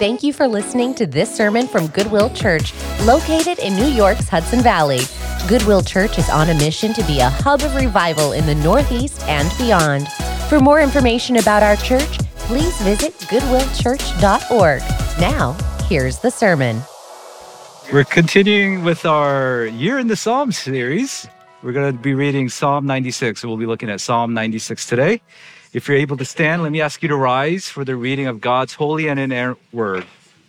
Thank you for listening to this sermon from Goodwill Church, located in New York's Hudson Valley. Goodwill Church is on a mission to be a hub of revival in the Northeast and beyond. For more information about our church, please visit goodwillchurch.org. Now, here's the sermon. We're continuing with our Year in the Psalms series. We're going to be reading Psalm 96. We'll be looking at Psalm 96 today. If you're able to stand, let me ask you to rise for the reading of God's holy and inerrant word.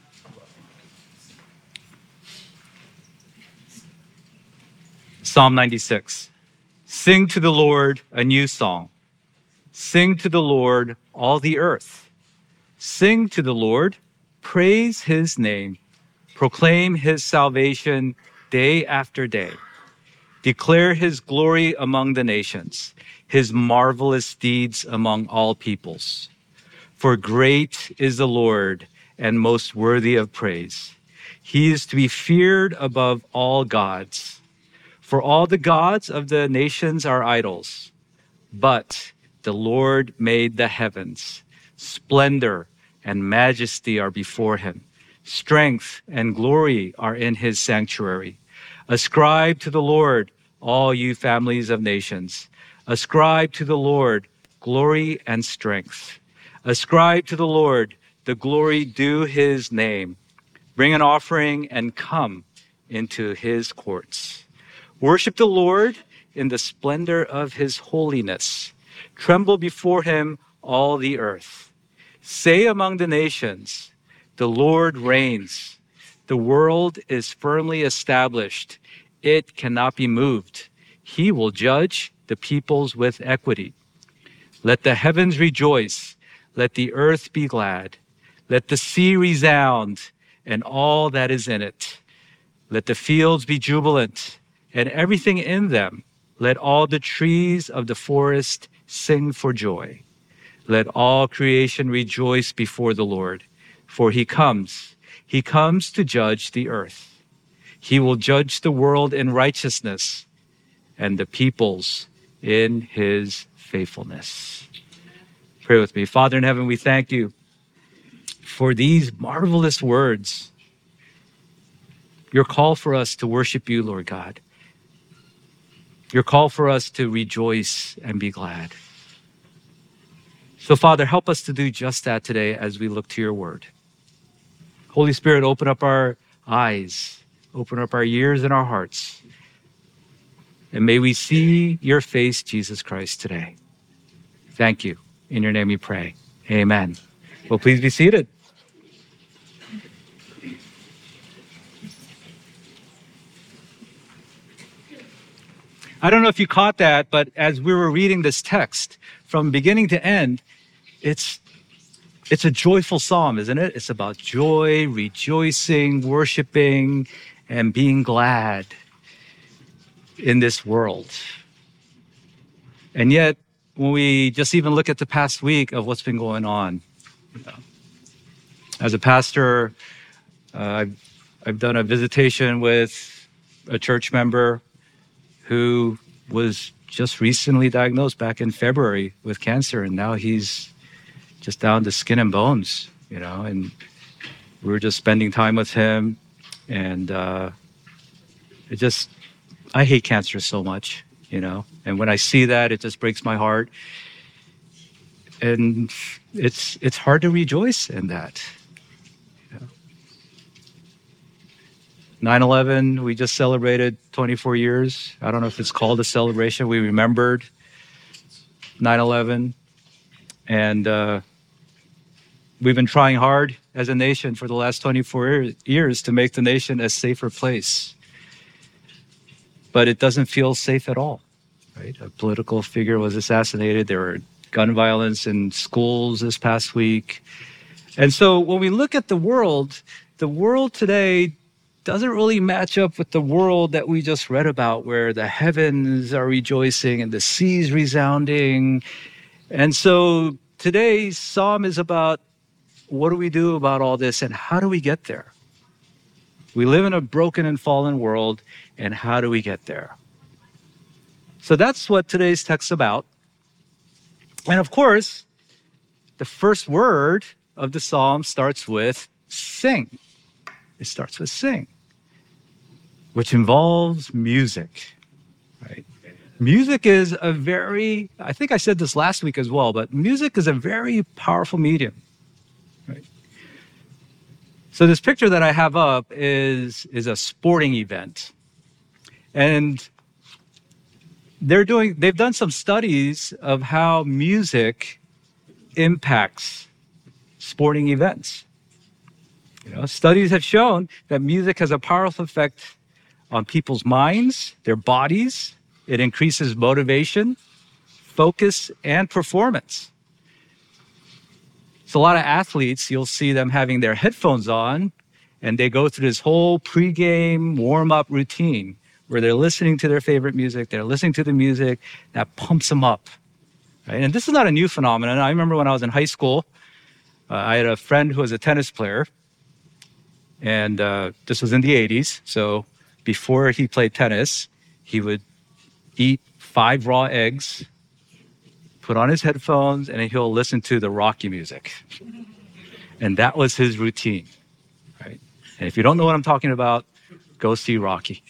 Psalm 96. Sing to the Lord a new song. Sing to the Lord, all the earth. Sing to the Lord, praise his name. Proclaim his salvation day after day. Declare his glory among the nations, his marvelous deeds among all peoples. For great is the Lord and most worthy of praise. He is to be feared above all gods. For all the gods of the nations are idols, but the Lord made the heavens. Splendor and majesty are before him. Strength and glory are in his sanctuary. Ascribe to the Lord, all you families of nations. Ascribe to the Lord glory and strength. Ascribe to the Lord the glory due his name. Bring an offering and come into his courts. Worship the Lord in the splendor of his holiness. Tremble before him, all the earth. Say among the nations, the Lord reigns. The world is firmly established. It cannot be moved. He will judge the peoples with equity. Let the heavens rejoice. Let the earth be glad. Let the sea resound and all that is in it. Let the fields be jubilant and everything in them. Let all the trees of the forest sing for joy. Let all creation rejoice before the Lord. For he comes to judge the earth. He will judge the world in righteousness and the peoples in his faithfulness. Pray with me. Father in heaven, we thank you for these marvelous words. Your call for us to worship you, Lord God. Your call for us to rejoice and be glad. So, Father, help us to do just that today as we look to your word. Holy Spirit, open up our eyes, open up our ears and our hearts, and may we see your face, Jesus Christ, today. Thank you. In your name we pray. Amen. Well, please be seated. I don't know if you caught that, but as we were reading this text from beginning to end, it's a joyful psalm, isn't it? It's about joy, rejoicing, worshiping, and being glad in this world. And yet, when we just even look at the past week of what's been going on, as a pastor, I've done a visitation with a church member who was just recently diagnosed back in February with cancer, and now he's just down to skin and bones, and we were just spending time with him, and I hate cancer so much, and when I see that, it just breaks my heart, and it's hard to rejoice in that. 9/11, we just celebrated 24 years. I don't know if it's called a celebration. We remembered 9/11, and we've been trying hard as a nation for the last 24 years to make the nation a safer place. But it doesn't feel safe at all, right? A political figure was assassinated. There were gun violence in schools this past week. And so when we look at the world today doesn't really match up with the world that we just read about, where the heavens are rejoicing and the seas resounding. And so today's psalm is about what do we do about all this and how do we get there? We live in a broken and fallen world, and how do we get there? So that's what today's text is about. And of course, the first word of the psalm starts with sing. It starts with sing, which involves music, right? Music is I think I said this last week as well, but music is a very powerful medium, right? So this picture that I have up is a sporting event. And they've done some studies of how music impacts sporting events. Studies have shown that music has a powerful effect on people's minds, their bodies. It increases motivation, focus, and performance. So a lot of athletes, you'll see them having their headphones on, and they go through this whole pregame warm-up routine where they're listening to their favorite music, they're listening to the music that pumps them up. Right? And this is not a new phenomenon. I remember when I was in high school, I had a friend who was a tennis player, and this was in the 80s. So before he played tennis, he would eat 5 raw eggs, put on his headphones, and he'll listen to the Rocky music. And that was his routine, right? And if you don't know what I'm talking about, go see Rocky.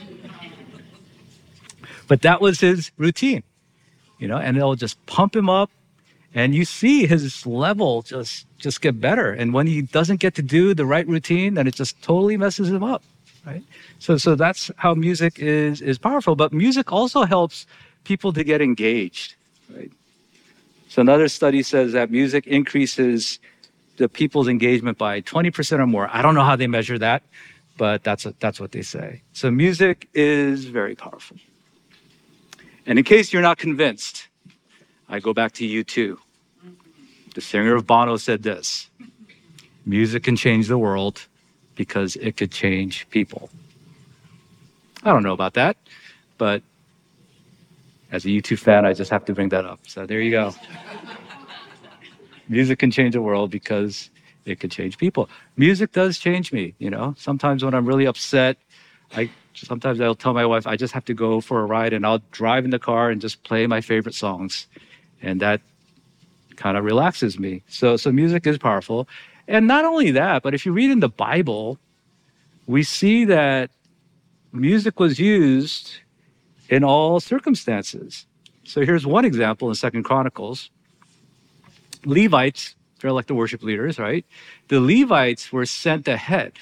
But that was his routine, and it'll just pump him up, and you see his level just get better. And when he doesn't get to do the right routine, then it just totally messes him up, right? So that's how music is powerful. But music also helps people to get engaged, right? So another study says that music increases the people's engagement by 20% or more. I don't know how they measure that, but that's what they say. So music is very powerful. And in case you're not convinced, I go back to U2. The singer of Bono said this: music can change the world because it could change people. I don't know about that, but as a U2 fan, I just have to bring that up. So there you go. Music can change the world because it could change people. Music does change me, Sometimes when I'm really upset, sometimes I'll tell my wife, I just have to go for a ride, and I'll drive in the car and just play my favorite songs. And that kind of relaxes me. So music is powerful. And not only that, but if you read in the Bible, we see that music was used in all circumstances. So here's one example in 2 Chronicles. Levites, they're like the worship leaders, right? The Levites were sent ahead.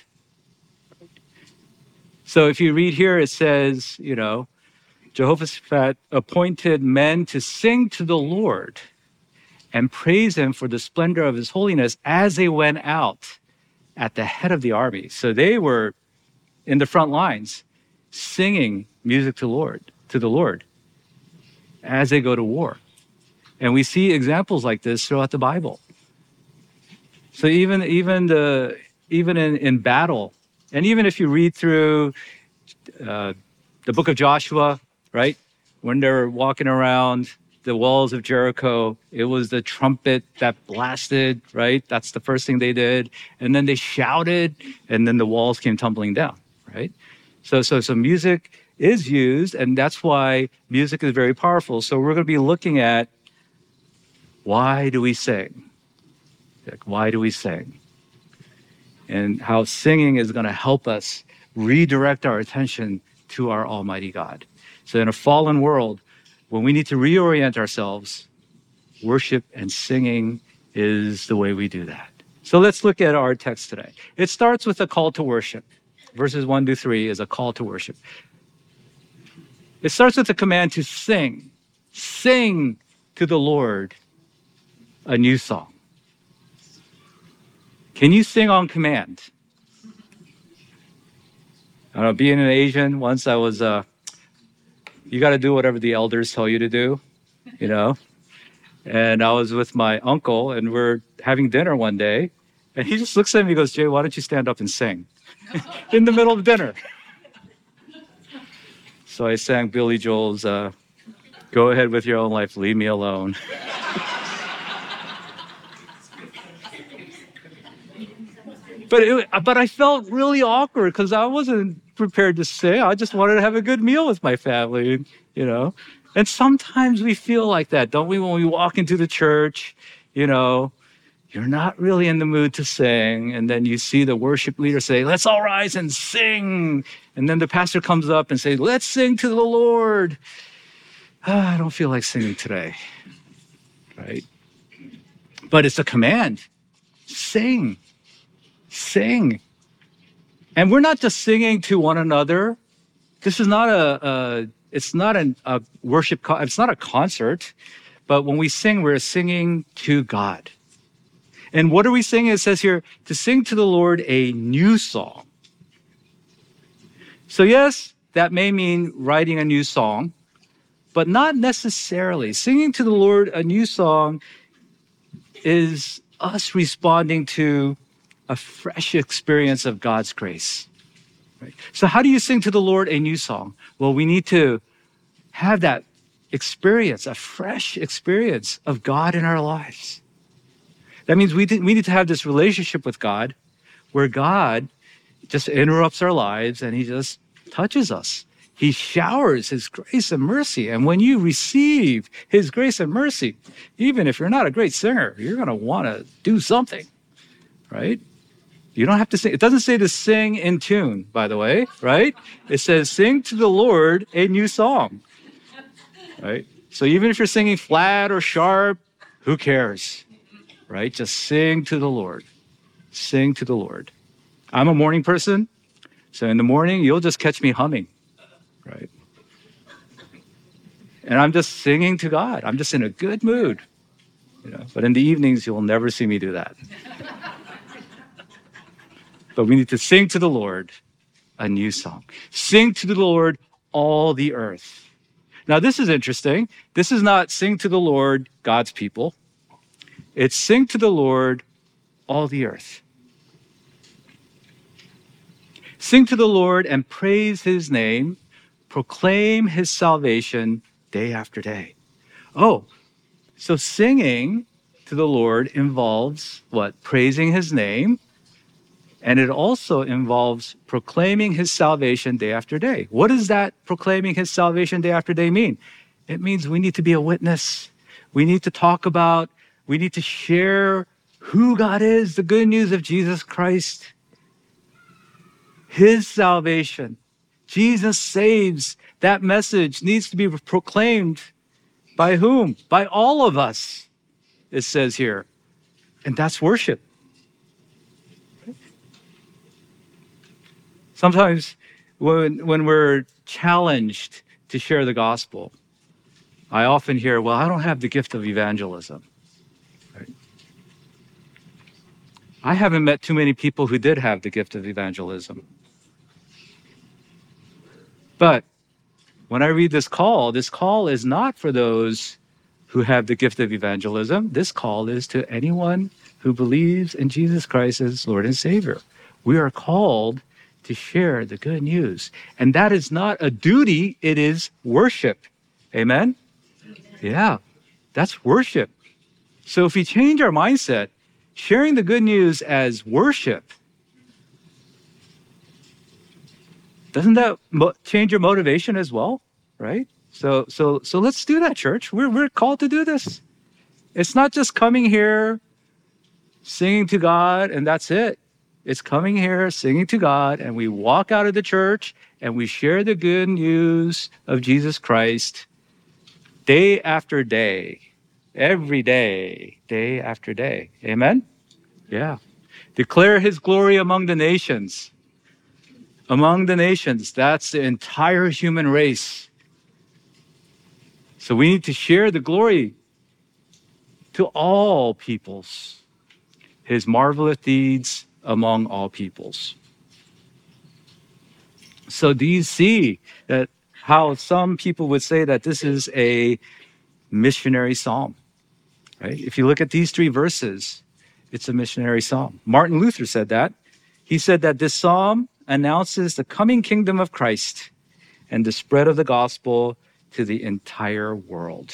So if you read here, it says, Jehoshaphat appointed men to sing to the Lord and praise him for the splendor of his holiness as they went out at the head of the army. So they were in the front lines singing music to the Lord as they go to war. And we see examples like this throughout the Bible. So even in battle, and even if you read through the book of Joshua, right? When they're walking around the walls of Jericho, it was the trumpet that blasted, right? That's the first thing they did. And then they shouted, and then the walls came tumbling down, right? So music is used, and that's why music is very powerful. So we're going to be looking at, why do we sing? Why do we sing? And how singing is going to help us redirect our attention to our Almighty God. So in a fallen world, when we need to reorient ourselves, worship and singing is the way we do that. So let's look at our text today. It starts with a call to worship. Verses 1-3 is a call to worship. It starts with a command to sing. Sing to the Lord a new song. Can you sing on command? I don't know, being an Asian, once I was, you got to do whatever the elders tell you to do, And I was with my uncle, and we're having dinner one day, and he just looks at me and goes, Jay, why don't you stand up and sing? In the middle of dinner. So I sang Billy Joel's, Go Ahead With Your Own Life, Leave Me Alone. But I felt really awkward because I wasn't prepared to sing. I just wanted to have a good meal with my family, And sometimes we feel like that, don't we? When we walk into the church, you're not really in the mood to sing. And then you see the worship leader say, let's all rise and sing. And then the pastor comes up and says, let's sing to the Lord. I don't feel like singing today, right? But it's a command. Sing, sing. And we're not just singing to one another. This is not a worship, it's not a concert, but when we sing, we're singing to God. And what are we singing? It says here, to sing to the Lord a new song. So yes, that may mean writing a new song, but not necessarily. Singing to the Lord a new song is us responding to a fresh experience of God's grace. Right? So how do you sing to the Lord a new song? Well, we need to have that experience, a fresh experience of God in our lives. That means we need to have this relationship with God where God just interrupts our lives and he just touches us. He showers his grace and mercy. And when you receive his grace and mercy, even if you're not a great singer, you're going to want to do something, right? You don't have to sing. It doesn't say to sing in tune, by the way, right? It says sing to the Lord a new song, right? So even if you're singing flat or sharp, who cares, right? Just sing to the Lord. Sing to the Lord. I'm a morning person, so in the morning, you'll just catch me humming, right? And I'm just singing to God. I'm just in a good mood, But in the evenings, you'll never see me do that. But we need to sing to the Lord a new song. Sing to the Lord all the earth. Now, this is interesting. This is not sing to the Lord, God's people. It's sing to the Lord all the earth. Sing to the Lord and praise his name. Proclaim his salvation day after day. Oh, so singing to the Lord involves what? Praising his name. And it also involves proclaiming his salvation day after day. What does that proclaiming his salvation day after day mean? It means we need to be a witness. We need to talk about, we need to share who God is, the good news of Jesus Christ, his salvation. Jesus saves. That message needs to be proclaimed by whom? By all of us, it says here. And that's worship. Sometimes when we're challenged to share the gospel, I often hear, well, I don't have the gift of evangelism. Right? I haven't met too many people who did have the gift of evangelism. But when I read this call is not for those who have the gift of evangelism. This call is to anyone who believes in Jesus Christ as Lord and Savior. We are called to share the good news. And that is not a duty, it is worship. Amen? Yeah, that's worship. So if we change our mindset, sharing the good news as worship, doesn't that change your motivation as well, right? So let's do that, church. We're called to do this. It's not just coming here, singing to God, and that's it. It's coming here, singing to God, and we walk out of the church and we share the good news of Jesus Christ day after day, every day, day after day. Amen? Yeah. Declare his glory among the nations. Among the nations, that's the entire human race. So we need to share the glory to all peoples, his marvelous deeds among all peoples. So do you see that how some people would say that this is a missionary psalm, right? If you look at these three verses, it's a missionary psalm. Martin Luther said that. He said that this psalm announces the coming kingdom of Christ and the spread of the gospel to the entire world.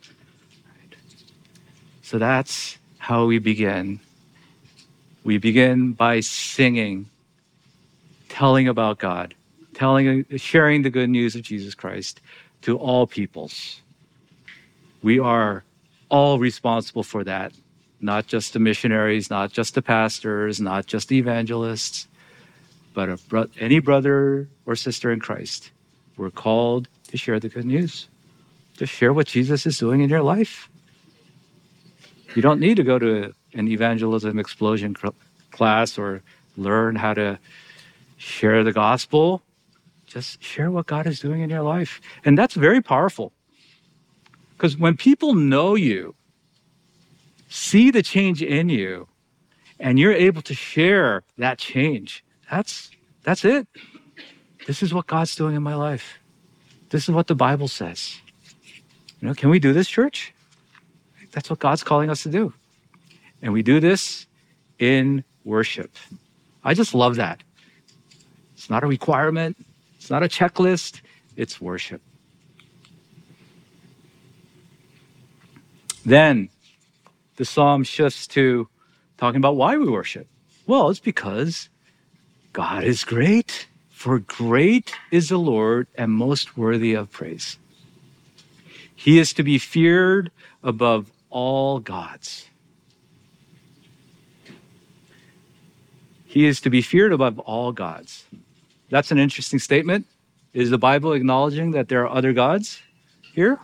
So that's how we begin. We begin by singing, telling about God, sharing the good news of Jesus Christ to all peoples. We are all responsible for that. not just the missionaries, not just the pastors, not just the evangelists, but any brother or sister in Christ. We're called to share the good news, to share what Jesus is doing in your life. You don't need to go to an evangelism explosion class or learn how to share the gospel. Just share what God is doing in your life. And that's very powerful. Because when people know you, see the change in you, and you're able to share that change, that's it. This is what God's doing in my life. This is what the Bible says. Can we do this, church? That's what God's calling us to do. And we do this in worship. I just love that. It's not a requirement. It's not a checklist. It's worship. Then the psalm shifts to talking about why we worship. Well, it's because God is great, for great is the Lord and most worthy of praise. He is to be feared above all gods. He is to be feared above all gods. That's an interesting statement. Is the Bible acknowledging that there are other gods here?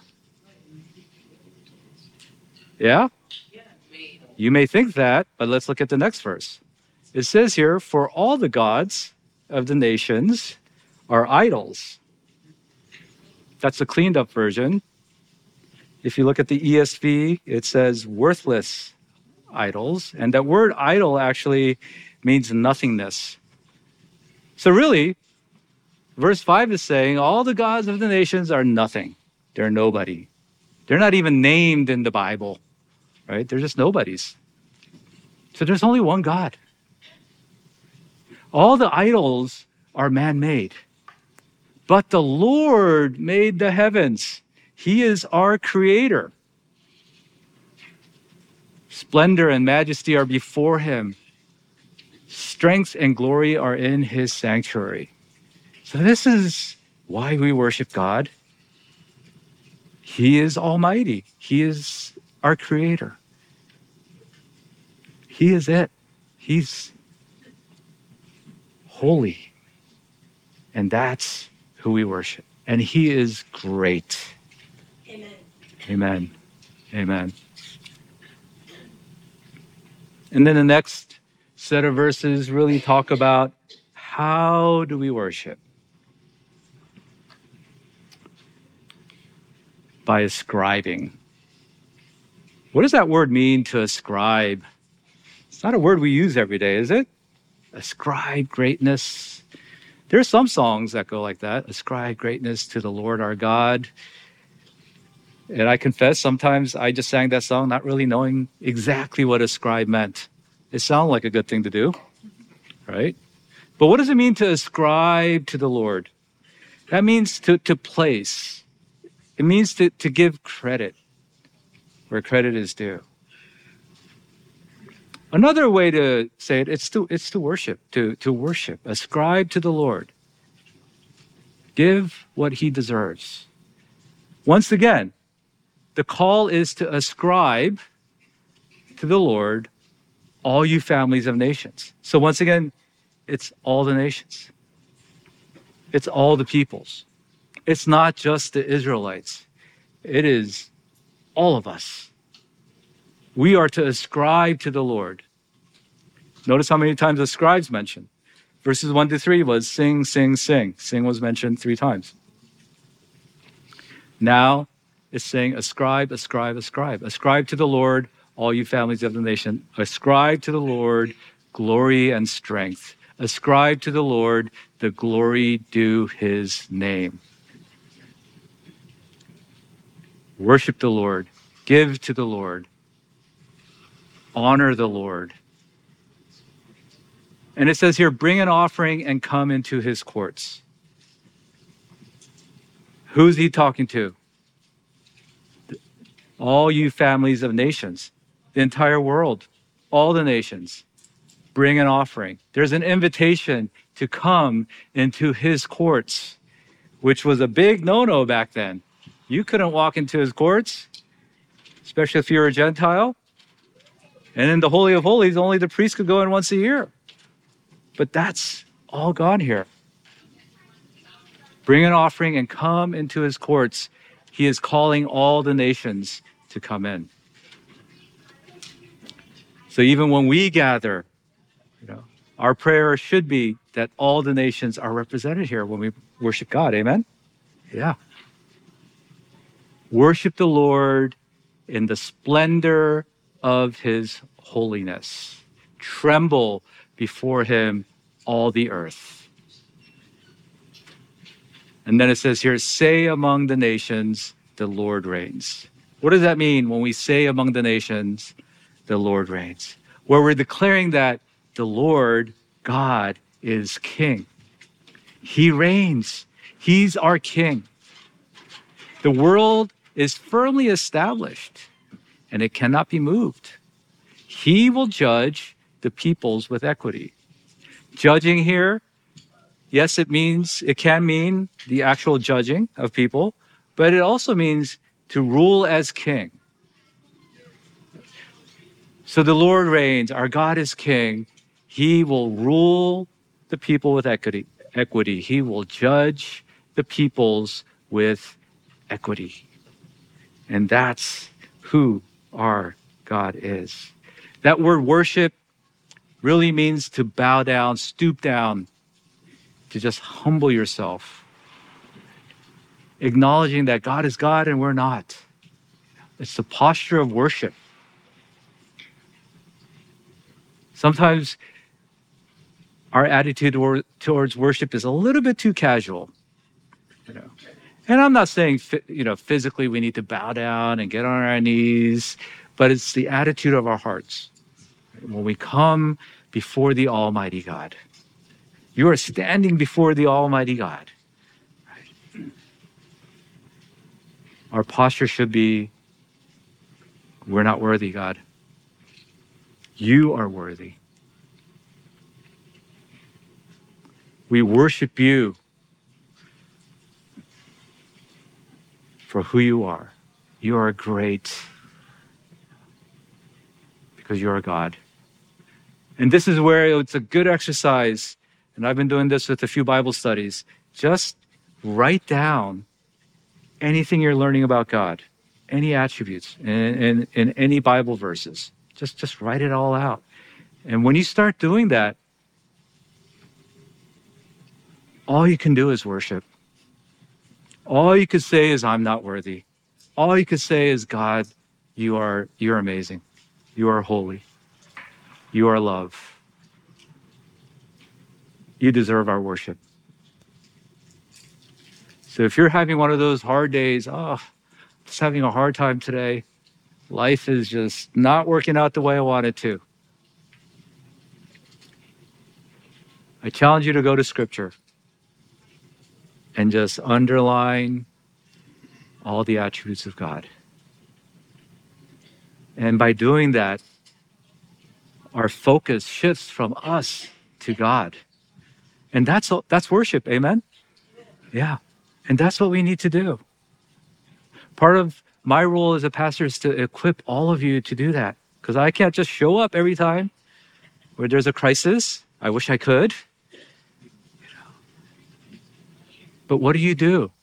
Yeah? You may think that, but let's look at the next verse. It says here, for all the gods of the nations are idols. That's the cleaned up version. If you look at the ESV, it says worthless idols. And that word idol actually means nothingness. So really, verse 5 is saying all the gods of the nations are nothing. They're nobody. They're not even named in the Bible, right? They're just nobodies. So there's only one God. All the idols are man-made. But the Lord made the heavens. He is our creator. Splendor and majesty are before him. Strength and glory are in his sanctuary. So this is why we worship God. He is almighty. He is our creator. He is it. He's holy. And that's who we worship. And he is great. Amen. Amen. Amen. And then the next set of verses really talk about how do we worship? By ascribing. What does that word mean, to ascribe? It's not a word we use every day, is it? Ascribe greatness. There are some songs that go like that. Ascribe greatness to the Lord our God. And I confess, sometimes I just sang that song not really knowing exactly what ascribe meant. It sounded like a good thing to do, right? But what does it mean to ascribe to the Lord? That means to place. It means to give credit where credit is due. Another way to say it, it's to worship, to worship. Ascribe to the Lord. Give what he deserves. Once again, the call is to ascribe to the Lord all you families of nations. So once again, it's all the nations. It's all the peoples. It's not just the Israelites. It is all of us. We are to ascribe to the Lord. Notice how many times ascribe's mentioned. Verses 1-3 was sing, sing, sing. Sing was mentioned 3 times. Now it's saying ascribe, ascribe, ascribe. Ascribe to the Lord, all you families of the nation. Ascribe to the Lord glory and strength. Ascribe to the Lord the glory due his name. Worship the Lord. Give to the Lord. Honor the Lord. And it says here, bring an offering and come into his courts. Who's he talking to? All you families of nations, the entire world, all the nations. Bring an offering. There's an invitation to come into his courts, which was a big no-no back then. You couldn't walk into his courts, especially if you're a Gentile. And in the Holy of Holies, only the priest could go in once a year. But that's all gone here. Bring an offering and come into his courts. He is calling all the nations to come in. So even when we gather, our prayer should be that all the nations are represented here when we worship God. Amen? Yeah. Worship the Lord in the splendor of his holiness. Tremble before him, all the earth. And then it says here, say among the nations, the Lord reigns. What does that mean when we say among the nations, the Lord reigns? Where we're declaring that the Lord God is king. He reigns. He's our king. The world is firmly established and it cannot be moved. He will judge the peoples with equity. Judging here, yes, it can mean the actual judging of people, but it also means to rule as king. So the Lord reigns, our God is king. He will rule the people with equity. He will judge the peoples with equity. And that's who our God is. That word worship really means to bow down, stoop down, to just humble yourself, acknowledging that God is God and we're not. It's the posture of worship. Sometimes our attitude towards worship is a little bit too casual. And I'm not saying, physically we need to bow down and get on our knees, but it's the attitude of our hearts. When we come before the Almighty God, you are standing before the Almighty God. Our posture should be, we're not worthy, God. You are worthy. We worship you for who you are. You are great because you're a God. And this is where it's a good exercise, and I've been doing this with a few Bible studies. Just write down anything you're learning about God, any attributes in any Bible verses. Just write it all out. And when you start doing that, all you can do is worship. All you could say is, I'm not worthy. All you could say is, God, you're amazing. You are holy. You are love. You deserve our worship. So if you're having one of those hard days, just having a hard time today, life is just not working out the way I want it to. I challenge you to go to Scripture and just underline all the attributes of God. And by doing that, our focus shifts from us to God. And that's worship, amen? Yeah, and that's what we need to do. Part of my role as a pastor is to equip all of you to do that, because I can't just show up every time where there's a crisis. I wish I could. But what do?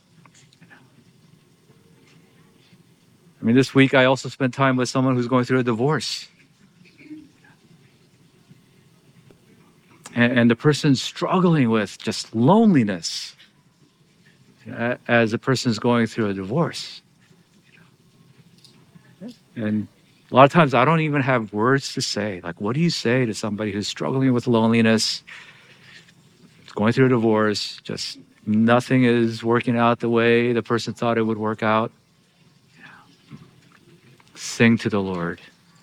I mean, this week I also spent time with someone who's going through a divorce. And the person's struggling with just loneliness as the person's going through a divorce. And a lot of times I don't even have words to say. Like, what do you say to somebody who's struggling with loneliness, going through a divorce, just nothing is working out the way the person thought it would work out? Sing to the Lord.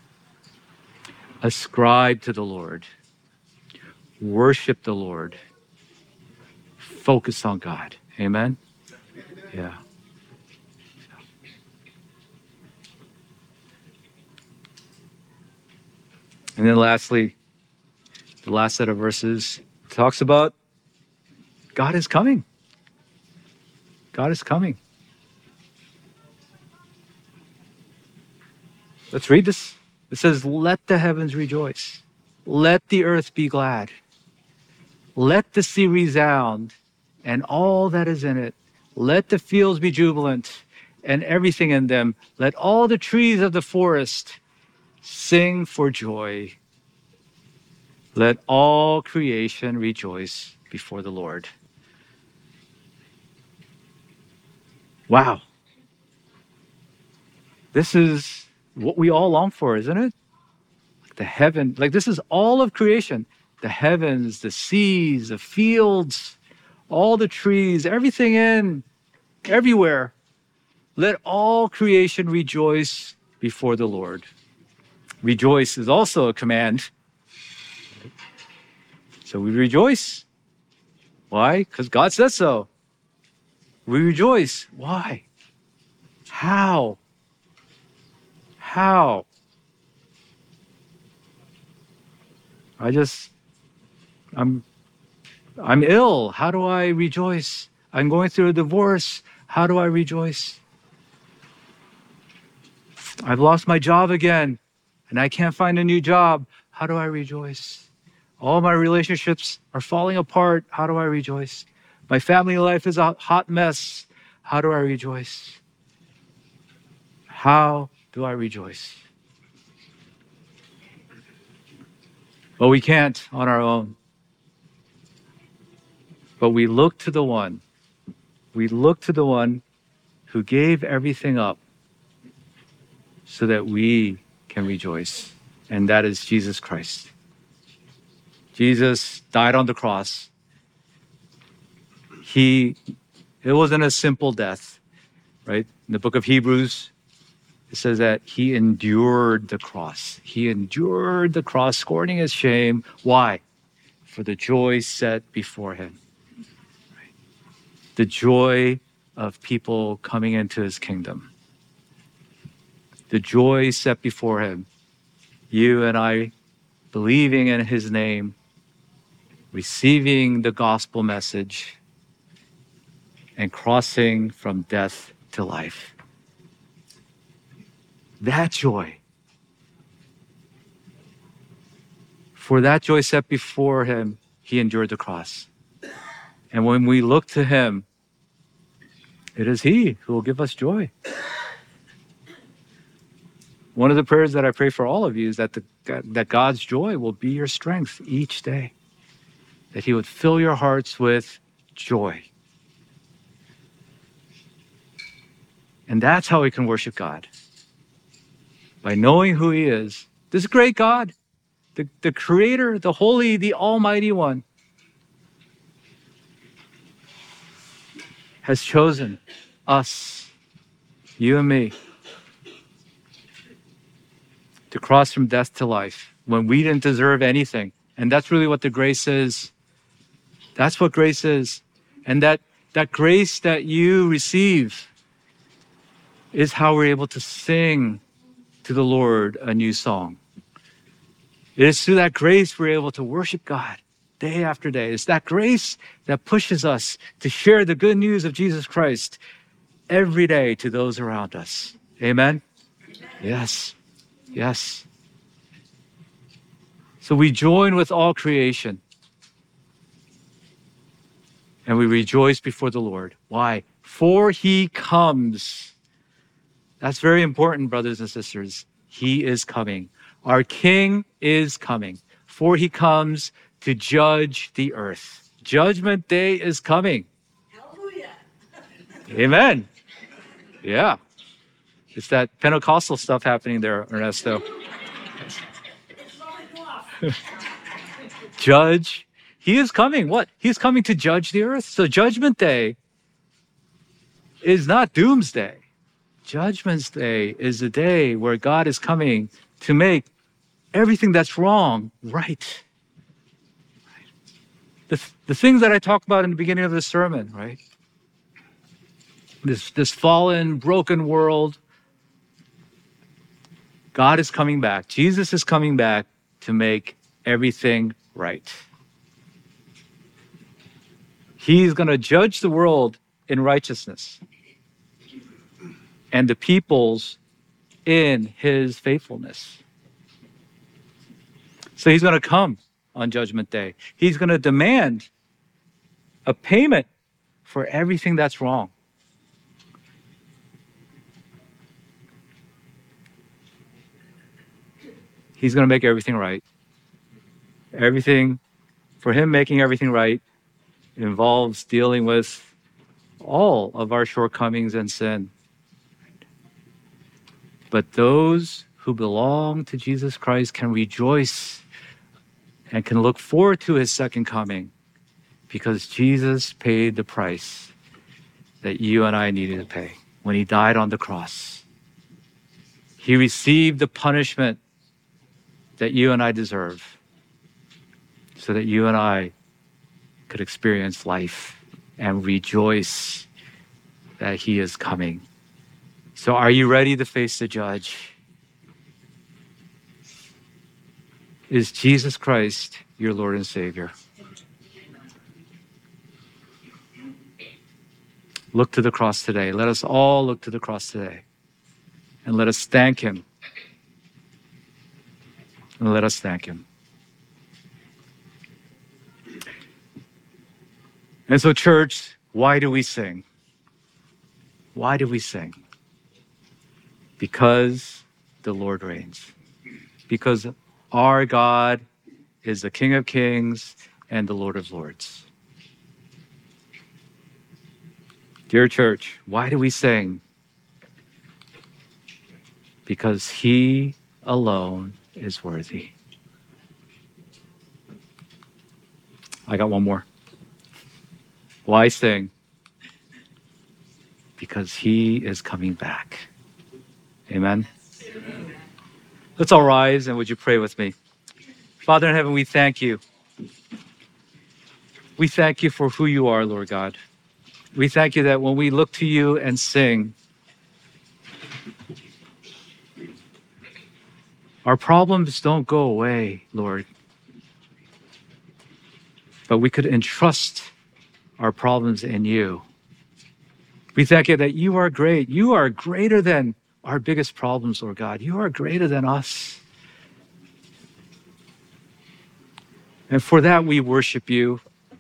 Ascribe to the Lord. Worship the Lord. Focus on God. Amen? Yeah. And then lastly, the last set of verses talks about God is coming. God is coming. Let's read this It says, let the heavens rejoice. Let the earth be glad. Let the sea resound and all that is in it. Let the fields be jubilant and everything in them. Let all the trees of the forest sing for joy. Let all creation rejoice before the Lord. Wow. This is what we all long for, isn't it? The heaven, like this is all of creation. The heavens, the seas, the fields, all the trees, everything everywhere. Let all creation rejoice before the Lord. Rejoice is also a command. So we rejoice. Why? Because God says so. We rejoice. Why? How? How? I'm ill. How do I rejoice? I'm going through a divorce. How do I rejoice? I've lost my job again and I can't find a new job. How do I rejoice? All my relationships are falling apart. How do I rejoice? My family life is a hot mess. How do I rejoice? How do I rejoice? Well, we can't on our own. But we look to the one. We look to the one who gave everything up so that we can rejoice. And that is Jesus Christ. Jesus died on the cross. It wasn't a simple death, right? In the book of Hebrews, it says that he endured the cross. He endured the cross, scorning his shame. Why? For the joy set before him. Right? The joy of people coming into his kingdom. The joy set before him. You and I believing in his name, receiving the gospel message, and crossing from death to life. That joy. For that joy set before him, he endured the cross. And when we look to him, it is he who will give us joy. One of the prayers that I pray for all of you is that that God's joy will be your strength each day. That he would fill your hearts with joy. And that's how we can worship God. By knowing who he is. This great God, the creator, the holy, the almighty one, has chosen us, you and me, to cross from death to life when we didn't deserve anything. And that's really what the grace is. That's what grace is. And that grace that you receive is how we're able to sing to the Lord a new song. It is through that grace we're able to worship God day after day. It's that grace that pushes us to share the good news of Jesus Christ every day to those around us. Amen? Yes. Yes. So we join with all creation and we rejoice before the Lord. Why? For he comes. That's very important, brothers and sisters. He is coming. Our King is coming. For he comes to judge the earth. Judgment day is coming. Hallelujah. Amen. Yeah. It's that Pentecostal stuff happening there, Ernesto. Judge. He is coming. What? He's coming to judge the earth. So judgment day is not doomsday. Judgment day is the day where God is coming to make everything that's wrong right. The things that I talked about in the beginning of the sermon, right? This fallen, broken world. God is coming back. Jesus is coming back to make everything right. He's going to judge the world in righteousness and the peoples in his faithfulness. So he's going to come on Judgment Day. He's going to demand a payment for everything that's wrong. He's going to make everything right. For him making everything right involves dealing with all of our shortcomings and sin. But those who belong to Jesus Christ can rejoice and can look forward to his second coming because Jesus paid the price that you and I needed to pay when he died on the cross. He received the punishment that you and I deserve so that you and I could experience life and rejoice that he is coming. So are you ready to face the judge? Is Jesus Christ your Lord and Savior? Look to the cross today. Let us all look to the cross today. And let us thank him. And let us thank him. And so, church, why do we sing? Why do we sing? Because the Lord reigns. Because our God is the King of Kings and the Lord of Lords. Dear church, why do we sing? Because he alone is worthy. I got one more. Why sing? Because he is coming back. Amen. Let's all rise and would you pray with me? Father in heaven, we thank you. We thank you for who you are, Lord God. We thank you that when we look to you and sing, our problems don't go away, Lord. But we could entrust our problems in you. We thank you that you are great. You are greater than our biggest problems, Lord God. You are greater than us. And for that, we worship you.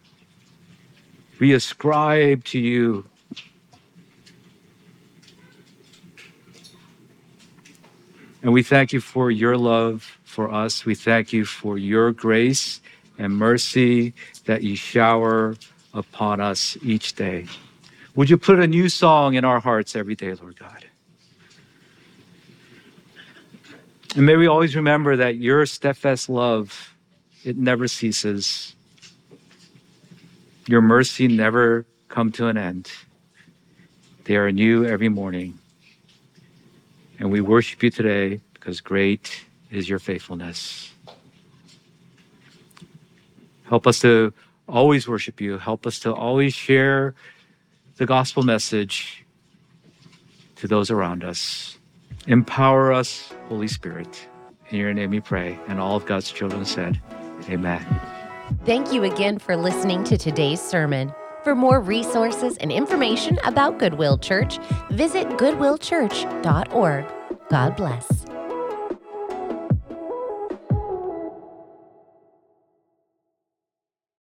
We ascribe to you and we thank you for your love for us. We thank you for your grace and mercy that you shower upon us each day. Would you put a new song in our hearts every day, Lord God? And may we always remember that your steadfast love, it never ceases. Your mercy never come to an end. They are new every morning. And we worship you today because great is your faithfulness. Help us to always worship you. Help us to always share the gospel message to those around us. Empower us, Holy Spirit. In your name we pray. And all of God's children said, amen. Thank you again for listening to today's sermon. For more resources and information about Goodwill Church, visit goodwillchurch.org. God bless.